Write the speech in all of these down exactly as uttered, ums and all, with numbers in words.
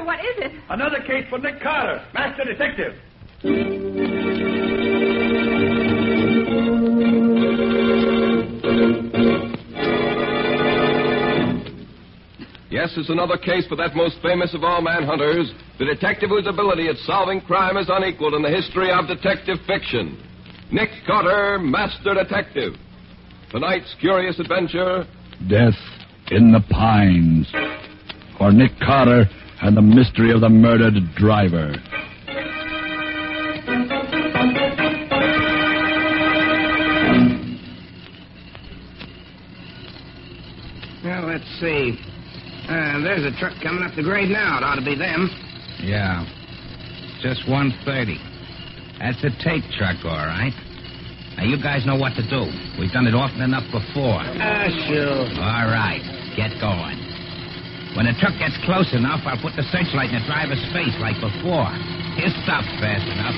what is it? Another case for Nick Carter, master detective. Yes, it's another case for that most famous of all manhunters, the detective whose ability at solving crime is unequaled in the history of detective fiction. Nick Carter, Master Detective. Tonight's curious adventure... Death in the Pines. For Nick Carter and the mystery of the murdered driver. Well, let's see. Uh, there's a truck coming up the grade now. It ought to be them. Yeah. Just one thirty. That's a Tate truck, all right. Now, you guys know what to do. We've done it often enough before. Ah, uh, sure. All right. Get going. When the truck gets close enough, I'll put the searchlight in the driver's face like before. He'll stop fast enough.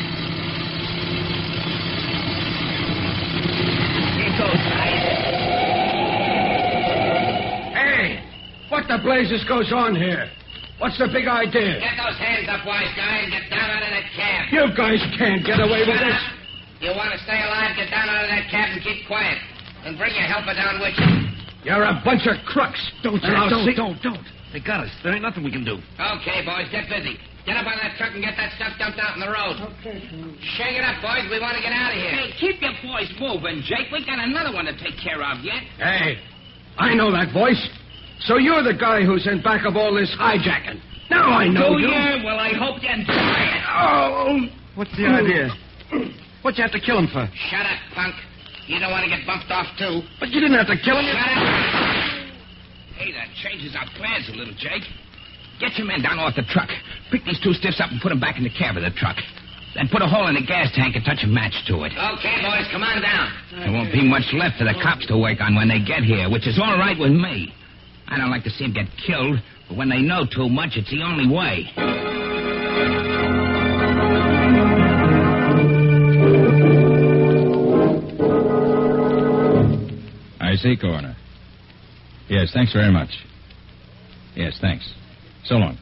Here goes right. What the blazes goes on here? What's the big idea? Get those hands up, wise guy, and get down out of that cab. You guys can't get away with this. You want to stay alive, get down out of that cab and keep quiet. And bring your helper down with you. You're a bunch of crooks. Don't you Uh, know? don't, see? don't, don't. They got us. There ain't nothing we can do. Okay, boys, get busy. Get up on that truck and get that stuff dumped out in the road. Okay, sir. Shake it up, boys. We want to get out of here. Hey, keep your boys moving, Jake. We got another one to take care of yet. Hey, I know that voice. So you're the guy who's in back of all this hijacking. Now I know Do you. you? Well, I hope you enjoy it. Oh. What's the idea? What'd you have to kill him for? Shut up, punk. You don't want to get bumped off, too. But you didn't have to kill him. Shut up. Hey, that changes our plans a little, Jake. Get your men down off the truck. Pick these two stiffs up and put them back in the cab of the truck. Then put a hole in the gas tank and touch a match to it. Okay, boys, come on down. There won't be much left for the cops to work on when they get here, which is all right with me. I don't like to see them get killed, but when they know too much, it's the only way. I see, Coroner. Yes, thanks very much. Yes, thanks. So long.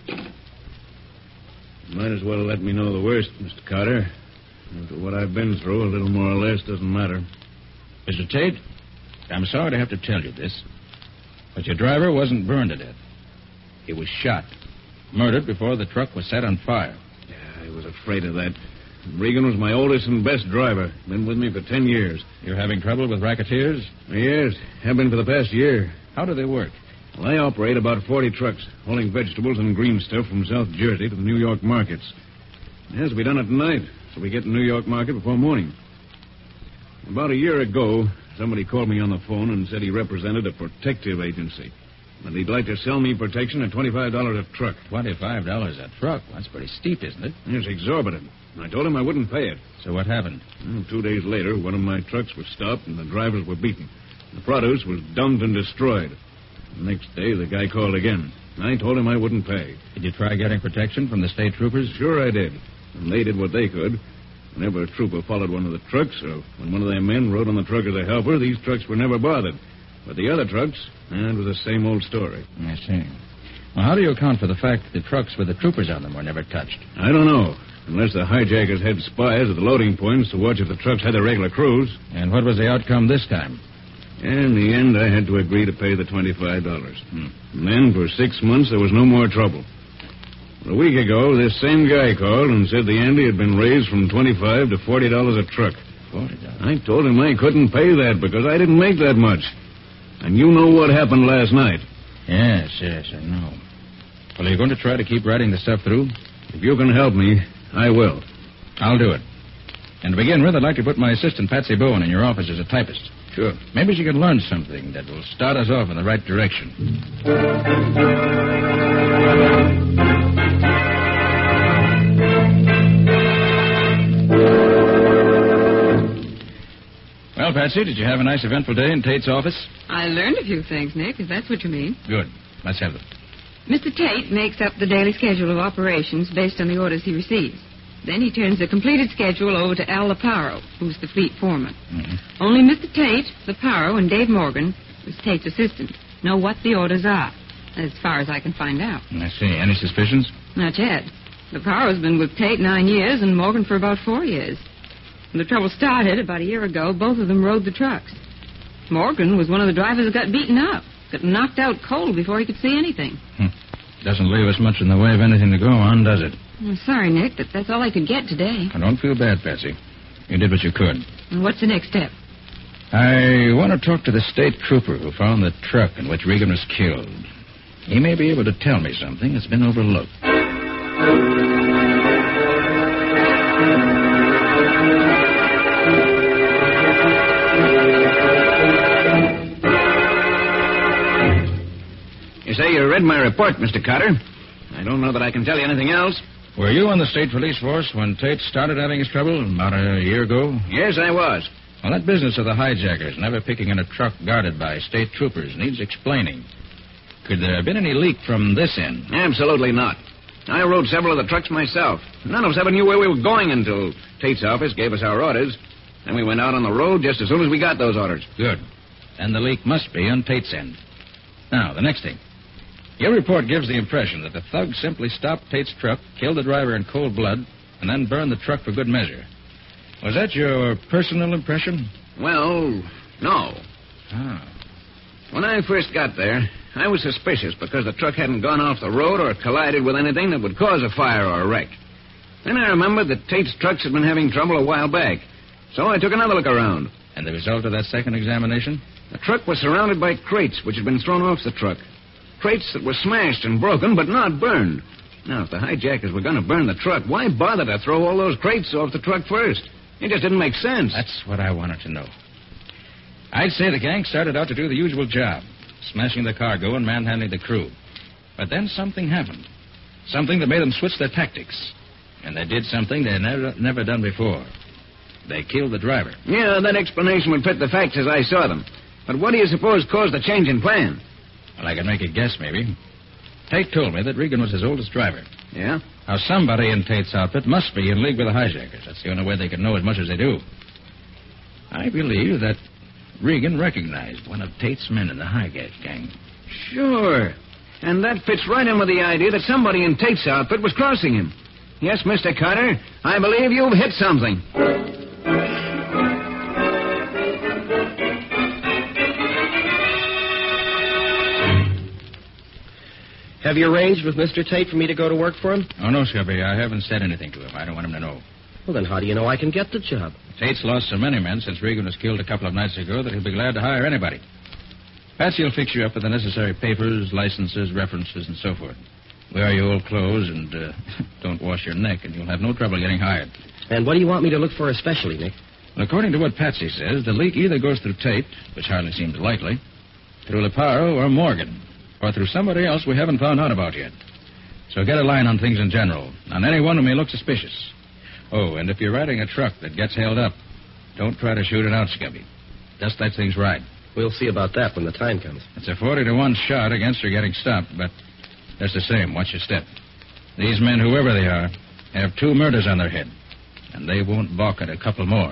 Might as well let me know the worst, Mister Carter. After what I've been through, a little more or less doesn't matter. Mister Tate, I'm sorry to have to tell you this, but your driver wasn't burned to death. He was shot. Murdered before the truck was set on fire. Yeah, I was afraid of that. Regan was my oldest and best driver. Been with me for ten years. You're having trouble with racketeers? Yes, have been for the past year. How do they work? Well, I operate about forty trucks, hauling vegetables and green stuff from South Jersey to the New York markets. It has to be done at night, so we get to New York market before morning. About a year ago, somebody called me on the phone and said he represented a protective agency. And he'd like to sell me protection at twenty-five dollars a truck. twenty-five dollars a truck? That's pretty steep, isn't it? It's exorbitant. I told him I wouldn't pay it. So what happened? Well, two days later, one of my trucks was stopped and the drivers were beaten. The produce was dumped and destroyed. The next day, the guy called again. I told him I wouldn't pay. Did you try getting protection from the state troopers? Sure I did. And they did what they could. Whenever a trooper followed one of the trucks, or when one of their men rode on the truck as a helper, these trucks were never bothered. But the other trucks, eh, it was the same old story. I see. Well, how do you account for the fact that the trucks with the troopers on them were never touched? I don't know. Unless the hijackers had spies at the loading points to watch if the trucks had their regular crews. And what was the outcome this time? In the end, I had to agree to pay the twenty-five dollars. Hmm. And then, for six months, there was no more trouble. A week ago, this same guy called and said the ante had been raised from twenty-five dollars to forty dollars a truck. forty dollars? I told him I couldn't pay that because I didn't make that much. And you know what happened last night. Yes, yes, I know. Well, are you going to try to keep writing the stuff through? If you can help me, I will. I'll do it. And to begin with, I'd like to put my assistant, Patsy Bowen, in your office as a typist. Sure. Maybe she could learn something that will start us off in the right direction. Well, Patsy, did you have a nice eventful day in Tate's office? I learned a few things, Nick, if that's what you mean. Good. Let's have them. Mister Tate makes up the daily schedule of operations based on the orders he receives. Then he turns the completed schedule over to Al Leparo, who's the fleet foreman. Mm-hmm. Only Mister Tate, Leparo, and Dave Morgan, who's Tate's assistant, know what the orders are. as far as I can find out. I see. Any suspicions? Not yet. Leparo's been with Tate nine years and Morgan for about four years. When the trouble started about a year ago, both of them rode the trucks. Morgan was one of the drivers that got beaten up, got knocked out cold before he could see anything. Hmm. Doesn't leave us much in the way of anything to go on, does it? I'm sorry, Nick, but that's all I could get today. I don't feel bad, Patsy. You did what you could. And what's the next step? I want to talk to the state trooper who found the truck in which Regan was killed. He may be able to tell me something that's been overlooked. You say you read my report, Mister Carter. I don't know that I can tell you anything else. Were you on the state police force when Tate started having his trouble about a year ago? Yes, I was. Well, that business of the hijackers never picking in a truck guarded by state troopers needs explaining. Could there have been any leak from this end? Absolutely not. I rode several of the trucks myself. None of us ever knew where we were going until Tate's office gave us our orders. Then we went out on the road just as soon as we got those orders. Good. Then the leak must be on Tate's end. Now, the next thing. Your report gives the impression that the thug simply stopped Tate's truck, killed the driver in cold blood, and then burned the truck for good measure. Was that your personal impression? Well, no. Ah. When I first got there, I was suspicious because the truck hadn't gone off the road or collided with anything that would cause a fire or a wreck. Then I remembered that Tate's trucks had been having trouble a while back, so I took another look around. And the result of that second examination? The truck was surrounded by crates which had been thrown off the truck. Crates that were smashed and broken, but not burned. Now, if the hijackers were going to burn the truck, why bother to throw all those crates off the truck first? It just didn't make sense. That's what I wanted to know. I'd say the gang started out to do the usual job, smashing the cargo and manhandling the crew. But then something happened. Something that made them switch their tactics. And they did something they'd never, never done before. They killed the driver. Yeah, that explanation would fit the facts as I saw them. But what do you suppose caused the change in plan? Well, I could make a guess, maybe. Tate told me that Regan was his oldest driver. Yeah? Now, somebody in Tate's outfit must be in league with the hijackers. That's the only way they can know as much as they do. I believe that Regan recognized one of Tate's men in the hijack gang. Sure. And that fits right in with the idea that somebody in Tate's outfit was crossing him. Yes, Mister Carter, I believe you've hit something. Have you arranged with Mister Tate for me to go to work for him? Oh, no, Scubby. I haven't said anything to him. I don't want him to know. Well, then how do you know I can get the job? Tate's lost so many men since Regan was killed a couple of nights ago that he'll be glad to hire anybody. Patsy will fix you up with the necessary papers, licenses, references, and so forth. Wear your old clothes and uh, don't wash your neck, and you'll have no trouble getting hired. And what do you want me to look for especially, Nick? Well, according to what Patsy says, the leak either goes through Tate, which hardly seems likely, through Leparo or Morgan, or through somebody else we haven't found out about yet. So get a line on things in general, on anyone who may look suspicious. Oh, and if you're riding a truck that gets held up, don't try to shoot it out, Scubby. Just let things ride. We'll see about that when the time comes. It's a forty to one shot against her getting stopped, but just the same, watch your step. These men, whoever they are, have two murders on their head, and they won't balk at a couple more.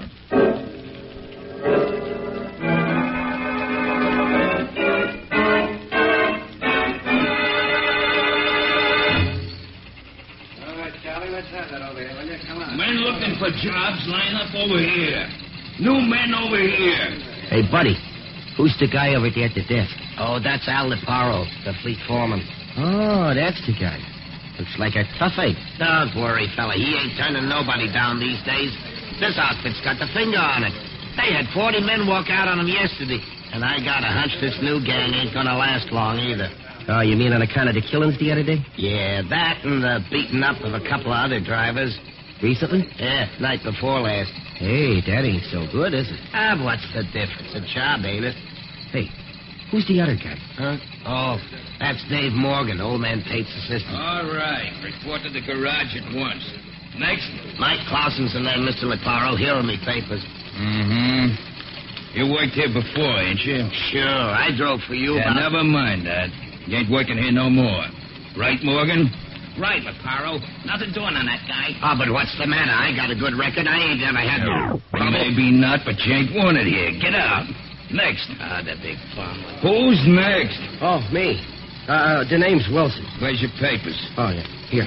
Men looking for jobs, line up over here. New men over here. Hey, buddy, who's the guy over there at the desk? Oh, that's Al Leparo, the fleet foreman. Oh, that's the guy. Looks like a toughie. Don't worry, fella. He ain't turning nobody down these days. This outfit's got the finger on it. They had forty men walk out on him yesterday. And I got a hunch this new gang ain't gonna last long either. Oh, you mean on account of the killings the other day? Yeah, that and the beating up of a couple of other drivers. Recently? Yeah, night before last. Hey, that ain't so good, is it? Ah, what's the difference? A job, ain't it? Hey, who's the other guy? Huh? Oh, that's Dave Morgan, old man Tate's assistant. All right. Report to the garage at once. Next. Mike Clausen's and then Mister Leparo. Here are me papers. Mm-hmm. You worked here before, ain't you? Sure. I drove for you. Yeah, about... never mind that. You ain't working here no more. Right, Morgan? Right, Leparo. Nothing doing on that guy. Oh, but what's the matter? I got a good record. I ain't never had no trouble. Maybe not, but you ain't wanted here. Get out. Next. Ah, the big farmer. Who's next? Oh, me. Uh, the name's Wilson. Where's your papers? Oh, yeah. Here.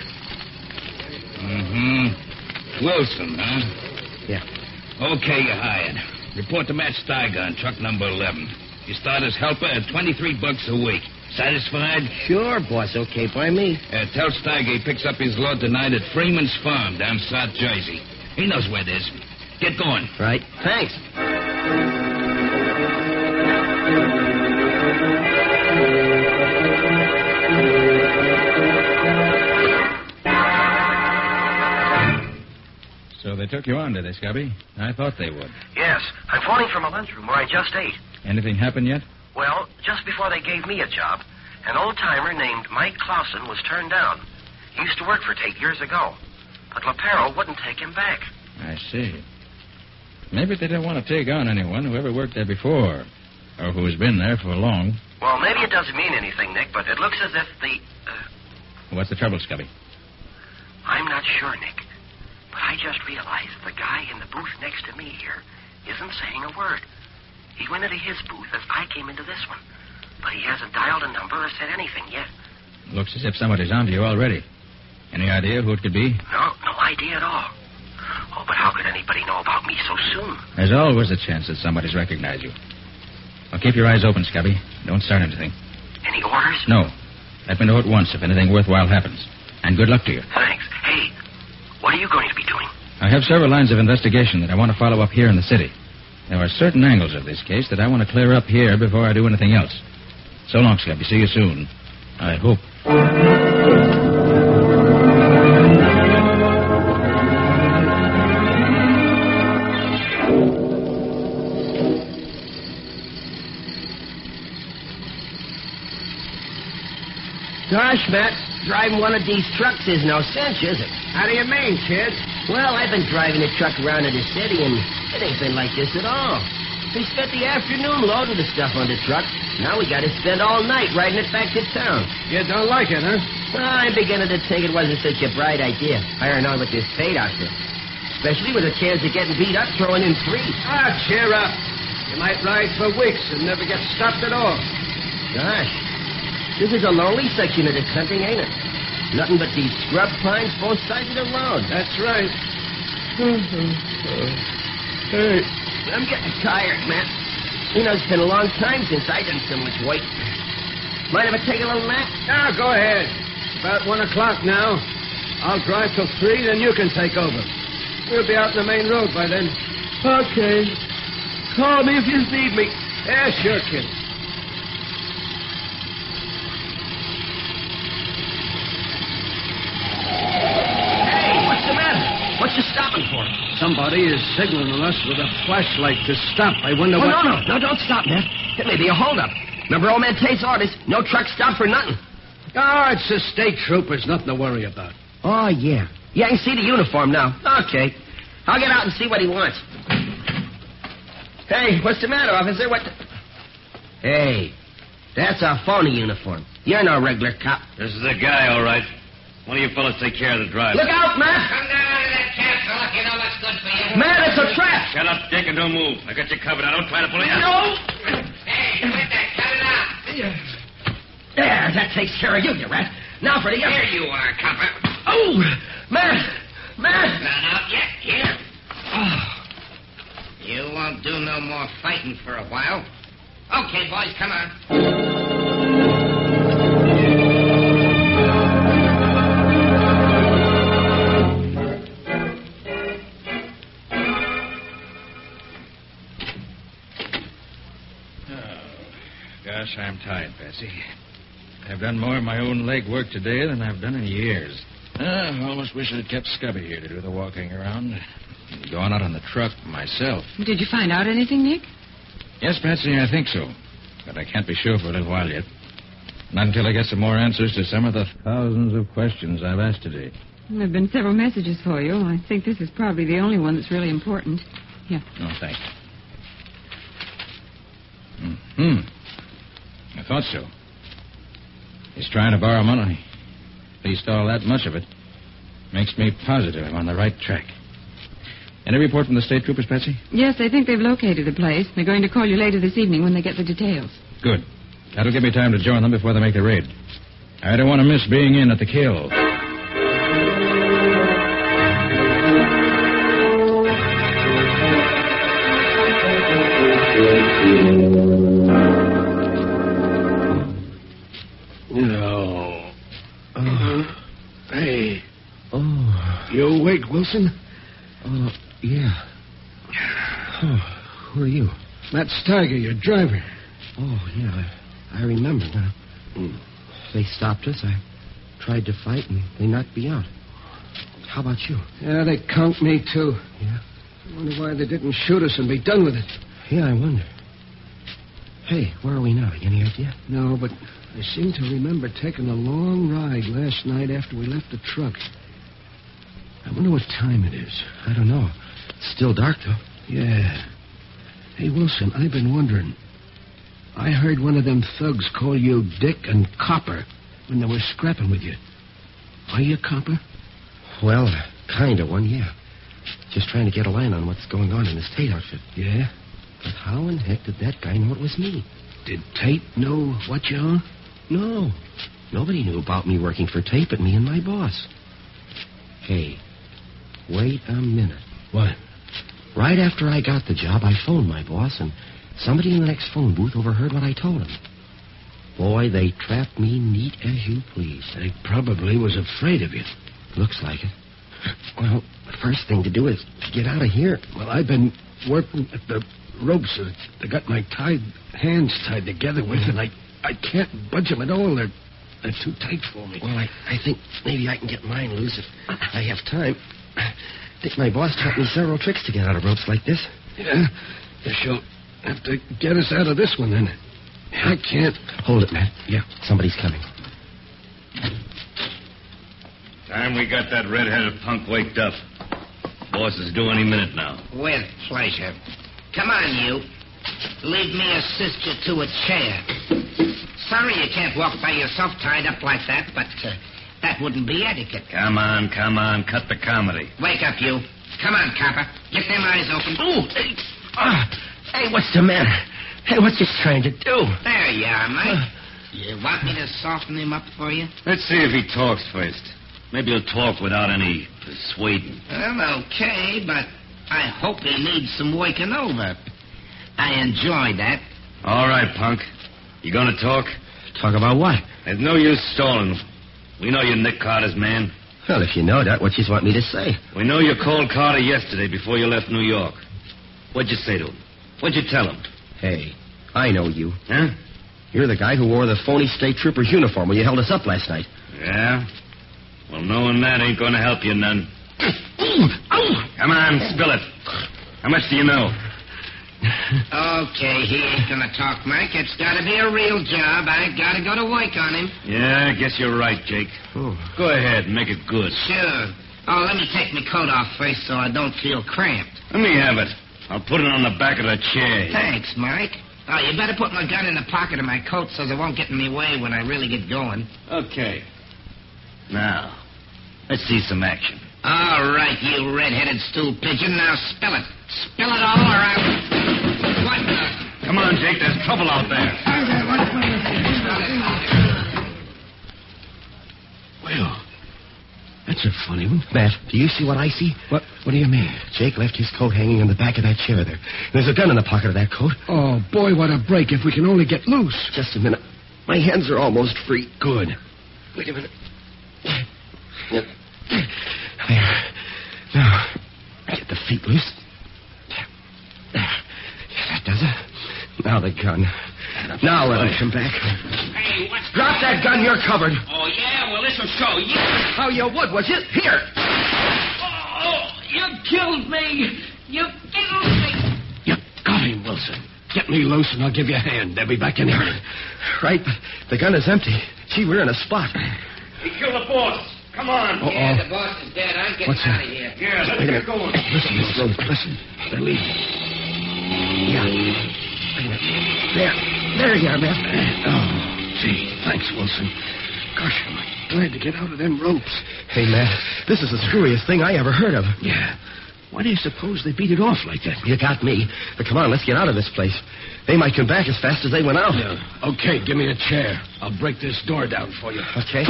Mm-hmm. Wilson, huh? Yeah. Okay, you're hired. Report to Matt Steiger on truck number eleven. You start as helper at twenty-three bucks a week. Satisfied? Sure, boss. Okay by me. Uh, tell Steiger he picks up his load tonight at Freeman's Farm down South Jersey. He knows where it is. Get going. Right. Thanks. So they took you on, did they, Scubby? I thought they would. Yes. I'm phoning from a lunchroom where I just ate. Anything happened yet? Well, just before they gave me a job, an old-timer named Mike Clausen was turned down. He used to work for Tate years ago. But LaParo wouldn't take him back. I see. Maybe they didn't want to take on anyone who ever worked there before, or who has been there for long. Well, maybe it doesn't mean anything, Nick, but it looks as if the... Uh... What's the trouble, Scubby? I'm not sure, Nick. But I just realized the guy in the booth next to me here isn't saying a word. He went into his booth as I came into this one. But he hasn't dialed a number or said anything yet. Looks as if somebody's onto you already. Any idea who it could be? No, no idea at all. Oh, but how could anybody know about me so soon? There's always a chance that somebody's recognized you. Well, keep your eyes open, Scubby. Don't start anything. Any orders? No. Let me know at once if anything worthwhile happens. And good luck to you. Thanks. Hey, what are you going to be doing? I have several lines of investigation that I want to follow up here in the city. There are certain angles of this case that I want to clear up here before I do anything else. So long, Scubby. See you soon. I hope. Gosh, Matt, driving one of these trucks is no cinch, is it? How do you mean, kid? Well, I've been driving a truck around in the city, and it ain't been like this at all. We spent the afternoon loading the stuff on the truck. Now we got to spend all night riding it back to town. You don't like it, huh? Well, I'm beginning to think it wasn't such a bright idea, hiring on with this Tate outfit. Especially with a chance of getting beat up throwing in free. Ah, cheer up. You might ride for weeks and never get stopped at all. Gosh, this is a lonely section of the country, ain't it? Nothing but these scrub pines both sides of the road. That's right. Hey, I'm getting tired, Matt. You know, it's been a long time since I done so much weight. Mind if I take a little nap? Now, go ahead. About one o'clock now. I'll drive till three, then you can take over. We'll be out in the main road by then. Okay. Call me if you need me. Yeah, sure, kid. What you stopping for? Somebody is signaling us with a flashlight to stop. I wonder oh, what... no, no. No, don't stop, man. It may be a holdup. Remember old man Tate's orders? No truck stop for nothing. Oh, it's the state troopers. Nothing to worry about. Oh, yeah. Yeah, I can see the uniform now. Okay. I'll get out and see what he wants. Hey, what's the matter, officer? What the... Hey, that's a phony uniform. You're no regular cop. This is the guy, all right. One of you fellas take care of the driver. Look out, Matt! Come down out of that cab, fella. You know what's good for you. Matt, it's a trap! Shut up, Dick, and don't move. I got you covered. Now, don't try to pull it out. No! Hey, quit that. Cut it out. There, that takes care of you, you rat. Now for the other. Here you are, copper. Oh! Matt! Matt! Not out yet. Here. Oh. You won't do no more fighting for a while. Okay, boys, come on. Gosh, I'm tired, Patsy. I've done more of my own leg work today than I've done in years. Uh, I almost wish I'd kept Scubby here to do the walking around. And gone out on the truck myself. Did you find out anything, Nick? Yes, Patsy, I think so. But I can't be sure for a little while yet. Not until I get some more answers to some of the thousands of questions I've asked today. There have been several messages for you. I think this is probably the only one that's really important. Here. Oh, thanks. Hmm. I thought so. He's trying to borrow money. At least all that much of it. Makes me positive I'm on the right track. Any report from the state troopers, Patsy? Yes, they think they've located the place. They're going to call you later this evening when they get the details. Good. That'll give me time to join them before they make the raid. I don't want to miss being in at the kill. No. Uh, hey. Oh. You awake, Wilson? Oh, yeah. Oh, who are you? Matt Steiger, your driver. Oh, yeah, I, I remember now. Mm. They stopped us. I tried to fight, and they knocked me out. How about you? Yeah, they conked me, too. Yeah? I wonder why they didn't shoot us and be done with it. Yeah, I wonder. Hey, where are we now? Any idea? No, but I seem to remember taking a long ride last night after we left the truck. I wonder what time it is. I don't know. It's still dark, though. Yeah. Hey, Wilson, I've been wondering. I heard one of them thugs call you Dick and Copper when they were scrapping with you. Are you a copper? Well, kind of one, yeah. Just trying to get a line on what's going on in this Tate outfit. Yeah? But how in heck did that guy know it was me? Did Tate know what you are? No. Nobody knew about me working for Tate but me and my boss. Hey, wait a minute. What? Right after I got the job, I phoned my boss, and somebody in the next phone booth overheard what I told him. Boy, they trapped me neat as you please. They probably was afraid of you. Looks like it. Well, the first thing to do is get out of here. Well, I've been working at the ropes that they got my tied hands tied together with, and I, I can't budge them at all. They're, they're too tight for me. Well, I, I think maybe I can get mine loose if I have time. I think my boss taught me several tricks to get out of ropes like this. Yeah? Guess you'll have to get us out of this one, then. I can't. Hold it, Matt. Yeah. Somebody's coming. Time we got that red-headed punk waked up. Boss is due any minute now. With pleasure. Come on, you. Leave me assist you to a chair. Sorry you can't walk by yourself tied up like that, but uh, that wouldn't be etiquette. Come on, come on. Cut the comedy. Wake up, you. Come on, copper. Get them eyes open. Oh, hey. Uh, hey, what's the matter? Hey, what's he trying to do? There you are, Mike. You want me to soften him up for you? Let's see if he talks first. Maybe he'll talk without any persuading. Well, okay, but I hope he needs some waking over. I enjoy that. All right, punk. You gonna talk? Talk about what? There's no use stalling. We know you're Nick Carter's man. Well, if you know that, what you want me to say? We know you called Carter yesterday before you left New York. What'd you say to him? What'd you tell him? Hey, I know you. Huh? You're the guy who wore the phony state trooper's uniform when you held us up last night. Yeah? Well, knowing that ain't gonna help you none. Come on, spill it. How much do you know? Okay, he ain't gonna talk, Mike. It's gotta be a real job. I gotta go to work on him. Yeah, I guess you're right, Jake. Oh. Go ahead, make it good. Sure. Oh, let me take my coat off first so I don't feel cramped. Let me have it. I'll put it on the back of the chair. Thanks, Mike. Oh, you better put my gun in the pocket of my coat so it won't get in my way when I really get going. Okay. Now, let's see some action. All right, you red-headed stool pigeon. Now spill it. Spill it all around. What the... Come on, Jake. There's trouble out there. Well, that's a funny one. Matt, do you see what I see? What What do you mean? Jake left his coat hanging in the back of that chair there. There's a gun in the pocket of that coat. Oh, boy, what a break if we can only get loose. Just a minute. My hands are almost free. Good. Wait a minute. There. Now, get the feet loose. There. Yeah, that does it. Now the gun. Now let him come back. Hey, what's... Drop that gun. You're covered. Oh, yeah? Well, this'll show. Yeah. How you would, was it? Here. Oh, you killed me. You killed me. You got him, Wilson. Get me loose and I'll give you a hand. They'll be back in here. Right, but the gun is empty. Gee, we're in a spot. He killed the boss. Come on. Uh-oh. Yeah, the boss is dead. I'm getting What's out that? of here. Yeah, let's Wait a get minute. going. Listen, Miss Rose, listen. They're leaving. Yeah. Wait a minute. There. There you are, Matt. Oh, gee, thanks, Wilson. Gosh, I'm glad to get out of them ropes. Hey, Matt, this is the screwiest thing I ever heard of. Yeah. Why do you suppose they beat it off like that? You got me. But come on, let's get out of this place. They might come back as fast as they went out. Yeah. Okay, give me a chair. I'll break this door down for you. Okay.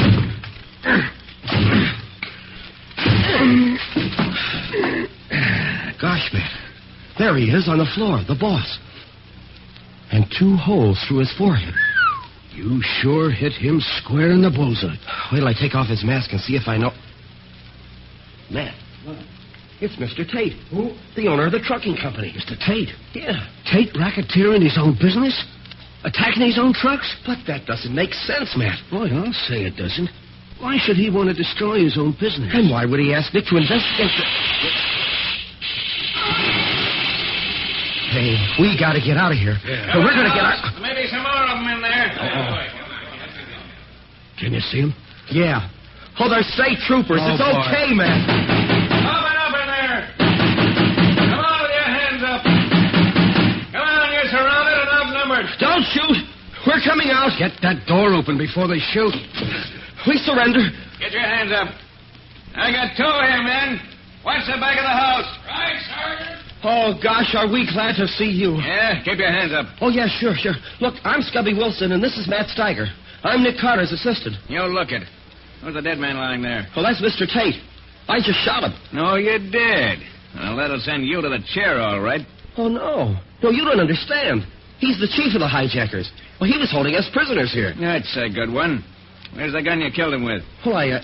Gosh, man. There he is on the floor, the boss. And two holes through his forehead. You sure hit him square in the bullseye. Wait till I take off his mask and see if I know... Matt. What? It's Mister Tate. Who? The owner of the trucking company. Mister Tate? Yeah. Tate racketeering his own business? Attacking his own trucks? But that doesn't make sense, Matt. Boy, I'll say it doesn't. Why should he want to destroy his own business? And why would he ask Nick to investigate the... Hey, we got to get out of here. Yeah. But we're going to get out... Maybe some more of them in there. Uh-oh. Can you see him? Yeah. Oh, they're state troopers. Oh, it's boy. okay, man. Open up in there. Come on with your hands up. Come on, you're surrounded and outnumbered. Don't shoot. We're coming out. Get that door open before they shoot. We surrender. Get your hands up. I got two here, men. Watch the back of the house. Right, Sergeant. Oh, gosh, are we glad to see you. Yeah, keep your hands up. Oh, yeah, sure, sure. Look, I'm Scubby Wilson, and this is Matt Steiger. I'm Nick Carter's assistant. You look it. Who's the dead man lying there? Well, that's Mister Tate. I just shot him. No, you did. Well, that'll send you to the chair, all right. Oh, no. No, you don't understand. He's the chief of the hijackers. Well, he was holding us prisoners here. That's a good one. Where's the gun you killed him with? Well, I, uh...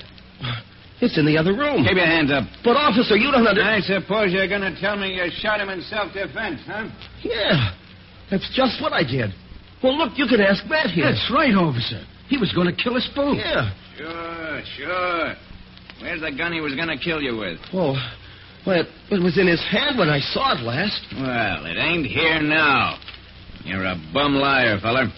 It's in the other room. Keep your hands up. But, officer, you don't understand. I suppose you're going to tell me you shot him in self-defense, huh? Yeah. That's just what I did. Well, look, you can ask Matt here. That's right, officer. He was going to kill us both. Yeah. Sure, sure. Where's the gun he was going to kill you with? Oh, well, it, it was in his hand when I saw it last. Well, it ain't here now. You're a bum liar, feller.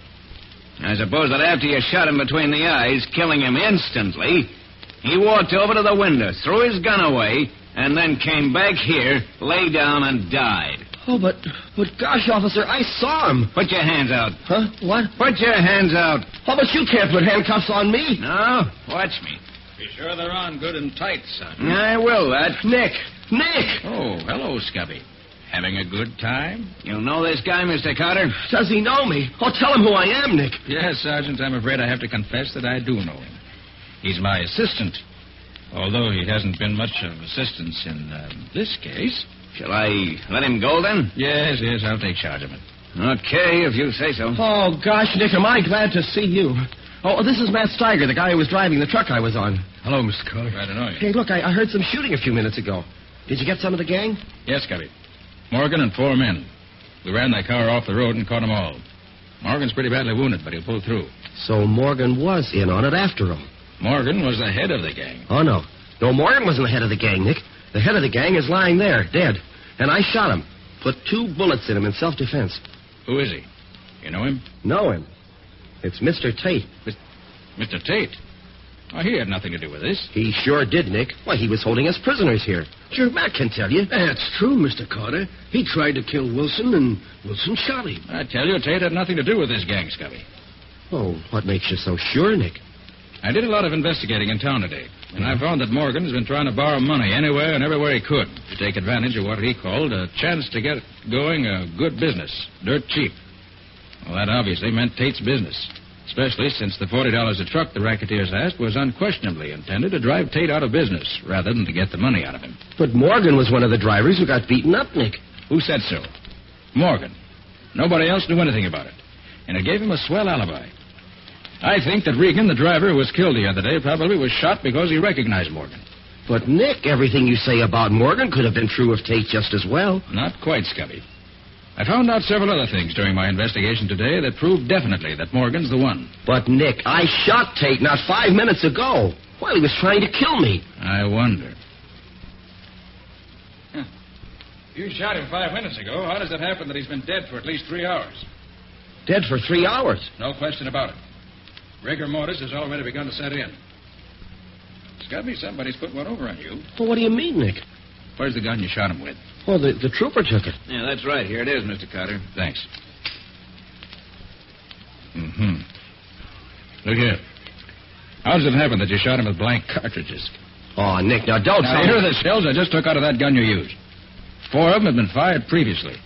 I suppose that after you shot him between the eyes, killing him instantly, he walked over to the window, threw his gun away, and then came back here, lay down, and died. Oh, but, but gosh, officer, I saw him. Put your hands out. Huh? What? Put your hands out. Oh, but you can't put handcuffs on me. No? Watch me. Be sure they're on good and tight, son. I will, that. Nick! Nick! Oh, hello, Scubby. Having a good time? You know this guy, Mister Carter? Does he know me? Oh, tell him who I am, Nick. Yes, Sergeant, I'm afraid I have to confess that I do know him. He's my assistant, although he hasn't been much of assistance in uh, this case. Shall I let him go, then? Yes, yes, I'll take charge of it. Okay, if you say so. Oh, gosh, Nick, am I glad to see you. Oh, this is Matt Steiger, the guy who was driving the truck I was on. Hello, Mister Carter. Glad to know you. Hey, look, I, I heard some shooting a few minutes ago. Did you get some of the gang? Yes, Scubby. Morgan and four men. We ran that car off the road and caught them all. Morgan's pretty badly wounded, but he'll pull through. So Morgan was in on it after all. Morgan was the head of the gang. Oh, no. No, Morgan wasn't the head of the gang, Nick. The head of the gang is lying there, dead. And I shot him. Put two bullets in him in self-defense. Who is he? You know him? Know him. It's Mister Tate. Mister Tate? Oh, he had nothing to do with this. He sure did, Nick. Why, he was holding us prisoners here. Sure, Matt can tell you. That's true, Mister Carter. He tried to kill Wilson, and Wilson shot him. I tell you, Tate had nothing to do with this gang, Scubby. Oh, what makes you so sure, Nick? I did a lot of investigating in town today, and I found that Morgan's been trying to borrow money anywhere and everywhere he could to take advantage of what he called a chance to get going a good business, dirt cheap. Well, that obviously meant Tate's business, especially since the forty dollars a truck the racketeers asked was unquestionably intended to drive Tate out of business rather than to get the money out of him. But Morgan was one of the drivers who got beaten up, Nick. Who said so? Morgan. Nobody else knew anything about it, and it gave him a swell alibi. I think that Regan, the driver who was killed the other day, probably was shot because he recognized Morgan. But, Nick, everything you say about Morgan could have been true of Tate just as well. Not quite, Scubby. I found out several other things during my investigation today that proved definitely that Morgan's the one. But, Nick, I shot Tate not five minutes ago while he was trying to kill me. I wonder. Huh. You shot him five minutes ago. How does it happen that he's been dead for at least three hours? Dead for three hours? No question about it. Rigor mortis has already begun to set in. Scubby, somebody's put one over on you. Well, what do you mean, Nick? Where's the gun you shot him with? Oh, the, the trooper took it. Yeah, that's right. Here it is, Mister Carter. Thanks. Mm-hmm. Look here. How does it happen that you shot him with blank cartridges? Oh, Nick, now don't now, tell here me... are the shells I just took out of that gun you used. Four of them had been fired previously.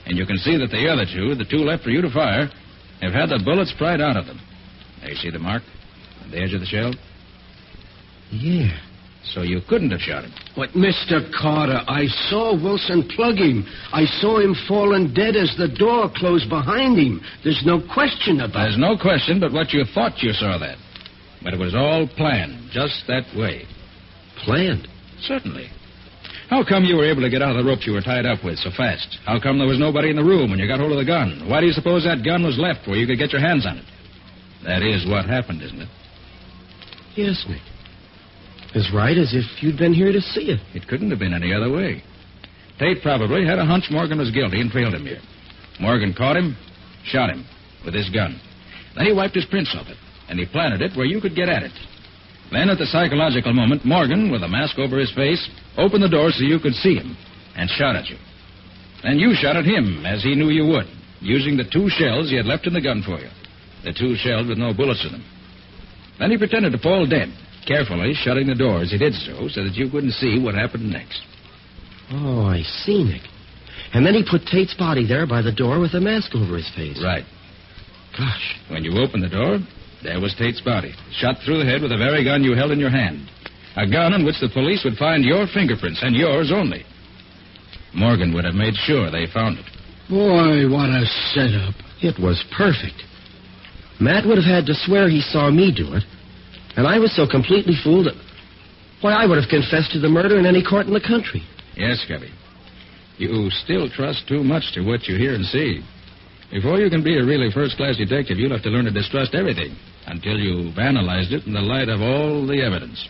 And you can see that the other two, the two left for you to fire, have had the bullets pried out of them. There, you see the mark on the edge of the shell? Yeah. So you couldn't have shot him. But, Mister Carter, I saw Wilson plug him. I saw him falling dead as the door closed behind him. There's no question about There's it. no question but what you thought you saw that. But it was all planned, just that way. Planned? Certainly. How come you were able to get out of the ropes you were tied up with so fast? How come there was nobody in the room when you got hold of the gun? Why do you suppose that gun was left where you could get your hands on it? That is what happened, isn't it? Yes, Nick. As right as if you'd been here to see it. It couldn't have been any other way. Tate probably had a hunch Morgan was guilty and trailed him here. Morgan caught him, shot him with his gun. Then he wiped his prints off it, and he planted it where you could get at it. Then, at the psychological moment, Morgan, with a mask over his face, opened the door so you could see him and shot at you. Then you shot at him, as he knew you would, using the two shells he had left in the gun for you. The two shells with no bullets in them. Then he pretended to fall dead, carefully shutting the door as he did so, so that you couldn't see what happened next. Oh, I see, Nick. And then he put Tate's body there by the door with a mask over his face. Right. Gosh. When you opened the door, there was Tate's body, shot through the head with the very gun you held in your hand. A gun on which the police would find your fingerprints, and yours only. Morgan would have made sure they found it. Boy, what a setup. It was perfect. Matt would have had to swear he saw me do it. And I was so completely fooled that... Why, I would have confessed to the murder in any court in the country. Yes, Scubby. You still trust too much to what you hear and see. Before you can be a really first-class detective, you'll have to learn to distrust everything until you've analyzed it in the light of all the evidence.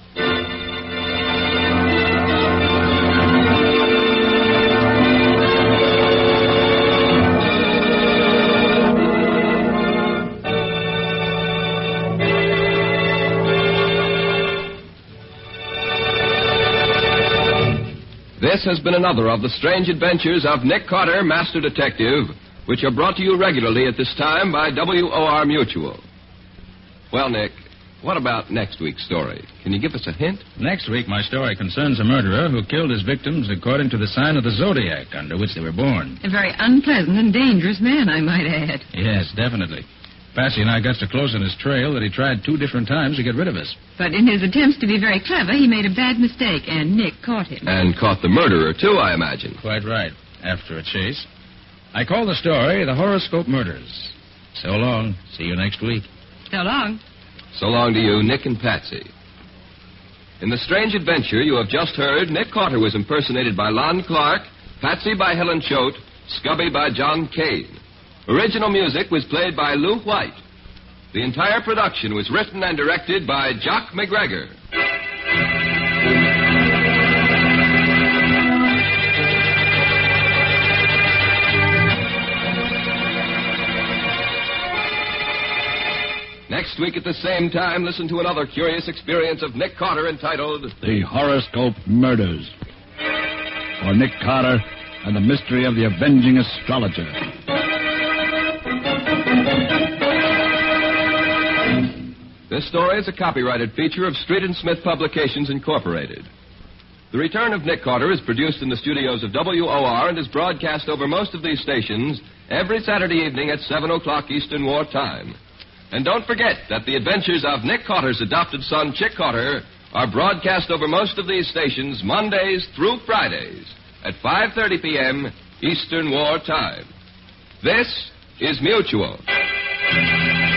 This has been another of the strange adventures of Nick Carter, Master Detective, which are brought to you regularly at this time by W O R Mutual. Well, Nick, what about next week's story? Can you give us a hint? Next week, my story concerns a murderer who killed his victims according to the sign of the zodiac under which they were born. A very unpleasant and dangerous man, I might add. Yes, definitely. Patsy and I got so close on his trail that he tried two different times to get rid of us. But in his attempts to be very clever, he made a bad mistake, and Nick caught him. And caught the murderer, too, I imagine. Quite right. After a chase. I call the story The Horoscope Murders. So long. See you next week. So long. So long to you, Nick and Patsy. In the strange adventure you have just heard, Nick Carter was impersonated by Lon Clark, Patsy by Helen Choate, Scubby by John Kane. Original music was played by Lou White. The entire production was written and directed by Jock McGregor. Next week at the same time, listen to another curious experience of Nick Carter entitled The Horoscope Murders. For Nick Carter and the Mystery of the Avenging Astrologer. This story is a copyrighted feature of Street and Smith Publications, Incorporated. The Return of Nick Carter is produced in the studios of W O R and is broadcast over most of these stations every Saturday evening at seven o'clock Eastern War Time. And don't forget that the adventures of Nick Carter's adopted son, Chick Carter, are broadcast over most of these stations Mondays through Fridays at five thirty p.m. Eastern War Time. This is Mutual.